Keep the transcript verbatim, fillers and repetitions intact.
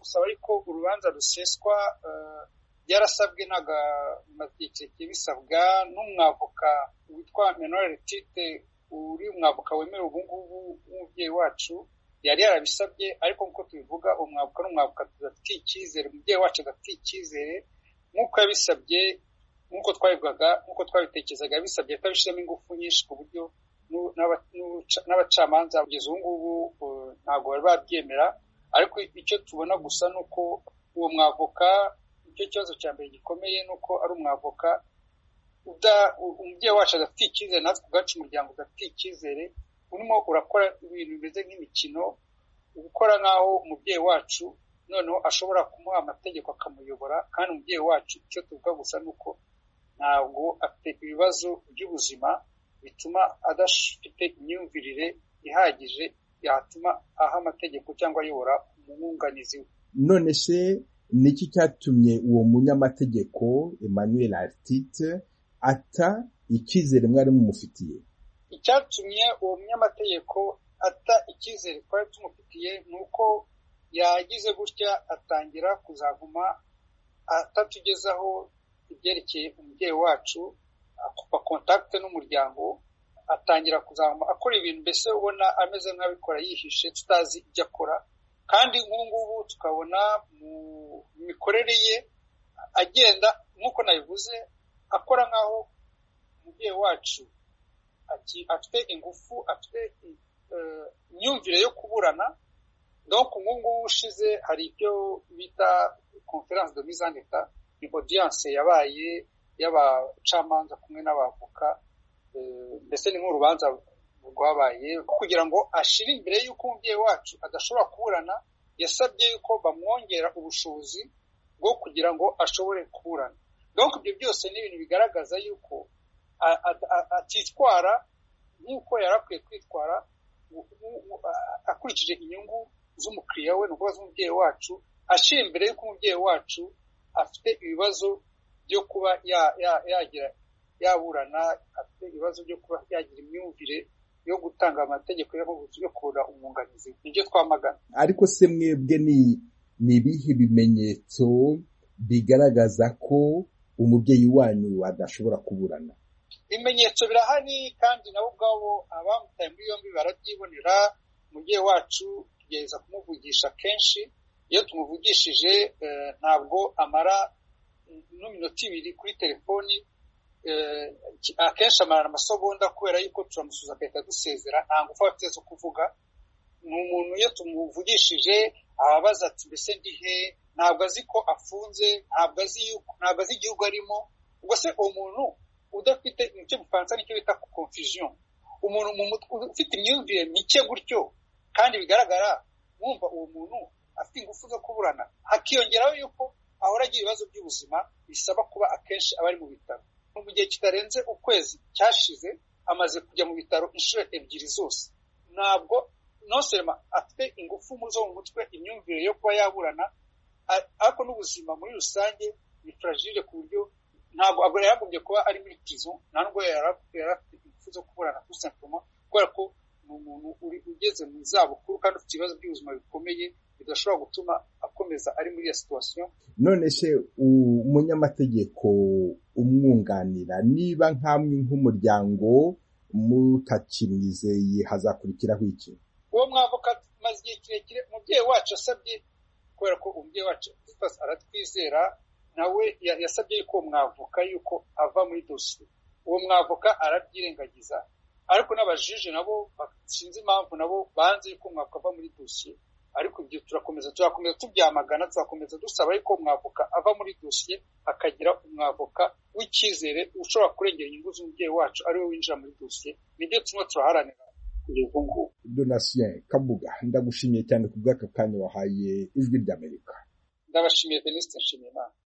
gusaba ariko urubanza ruseswa yarasabwe n'amategeko bisabwa n'umwavoka witwa Emmanuel Tite uri umwavoka wemewe ubu ngubu w'umubyeyi wacu yari yarabisabye ariko nkuko tubivuga umwavoka n'umwavoka tudafite icyizere umubyeyi wacu adafite icyizere nk'uko yabisabye nk'uko twabivugaga nk'uko twabitekerezaga yabisabye atabishyiramo ingufu nyinshi ku buryo n'abacamanza kugeza ubu ngubu ntabwo bari babyemera ariko icyo tubona gusa ni uko uwo mwavoka icyo kibazo cya mbere gikomeye ni uko ari umwavoka umubyeyi wacu adafite icyizere natwe ubwacu umuryango udafite icyizere urimo urakora ibintu bimeze nk'imikino gukora nk'aho umubyeyi wacu noneho ashobora kumuha amategeko akamuyobora kandi umubyeyi wacu icyo tuvuga gusa ni uko ntabwo afite ibibazo by'ubuzima bituma adafite imyumvirire ihagije yatuma aha amategeko cyangwa ayobora umwunganizi we. None se niki cyatumye uwo munyamategeko Emmanuel Artite ata icyizere mwari mumufitiye? Icyatumye uwo munyamategeko ata icyizere twari tumufitiye nuko yagize gutya atangira kuzaguma atatugezaho ibyerekeye umubyeyi wacu akupa contact n'umuryango atangira kuzaguma akora ibintu mbese ubona ameze nk'abikora yihishe tutazi ibyo akora kandi nk'ubu tukabona mu mikorere ye agenda nk'uko nabivuze akora nk'aho umubyeyi wacu afite ingufu afite imyumvire yo kuburana donc nk'ubu ushize hari ibyo bita conference de mise en état ni audience yabaye y'abacamanza kumwe n'abavoka mbese ni nk'urubanza rwabaye kugira ngo ashire imbere y'uko umubyeyi wacu adashobora kuburana yasabye yuko bamwongera ubushobozi bwo kugira ngo ashobore kuburana donc ibyo byose ni ibintu bigaragaza yuko atitwara nk'uko yarakwiye kwitwara akurikije inyungu z'umukiriya we n'uko z'umubyeyi wacu ashira imbere y'uko umubyeyi wacu afite ibibazo byo kuba yagira yaburana afite ibibazo byo kuba yagira imyumvire yo gutanga amategeko yo kubura umwunganizi nibyo twamagana. Ariko se mwebwe ni nibihe bimenyetso bigaragaza ko umubyeyi wanyu adashobora kuburana? Ibimenyetso birahari kandi nabo ubwabo abamutaye muri yombi barabyibonera. Umubyeyi wacu tugereza kumuvugisha kenshi, iyo tumuvugishije ntabwo amara n'iminota ibiri kuri telefoni, akenshi amarana amasegonda kubera yuko turamusuza agahita dusezera, nta ngufu afite zo kuvuga. Ni umuntu iyo tumuvugishije ababaza ati mbese ndi he, ntabwo azi ko afunze, ntabwo azi yuko ntabwo azi igihugu arimo. Ubwo se uwo muntu udafite icyo Mufaransa nicyo bita confusion, umuntu ufite imyumvire mike gutyo kandi bigaragara mwumva uwo muntu afite ingufu zo kuburana, hakiyongeraho yuko ahora agira ibibazo by'ubuzima bisaba kuba akenshi abari mu bitaro. Mu gihe kitarenze ukwezi cyashize amaze kujya mu bitaro inshuro ebyiri zose. Ntabwo nosema afite ingufu zo mu mutwe, imyumvire yo kuba yaburana, ariko n'ubuzima muri rusange ni fragile ku buryo ntabwo agora yagombye kuba ari muri prison, nta nubwo yarafite ingufu zo kuburana tout simplement kubera ko ni umuntu uri ugeze mu zabukuru kandi ufite ibibazo by'ubuzima bikomeye bidashobora gutuma akomeza ari muri iyo situation. None se umunyamategeko umwunganira niba nkamwe nk'umuryango mutakimwizeye hazakurikiraho iki? Uwo mwavoka maze igihe kirekire umubyeyi wacu asabye, kubera ko umubyeyi wacu aratwizera, nawe yasabye yuko mwavoka yuko ava muri dosiye. Uwo mwavoka arabyirengagiza, ariko n'abajije nabo sinzi impamvu nabo banze yuko mwavoka ava muri dosiye. Ariko ibyo turakomeza turakomeza tubyamagana, turakomeza dusaba yuko mwavoka ava muri dosiye, akagira umwavoka w'icyizere ushobora kurengera inyungu z'umubyeyi wacu ari we winjira muri dosiye. Nibyo tumwe turaharanira kugeza ubu ngubu. Donatien Kabuga, ndagushimiye cyane ku bw'aka kanya wahaye Ijwi ry'Amerika. Ndabashimiye Denise, nshimiye Imana.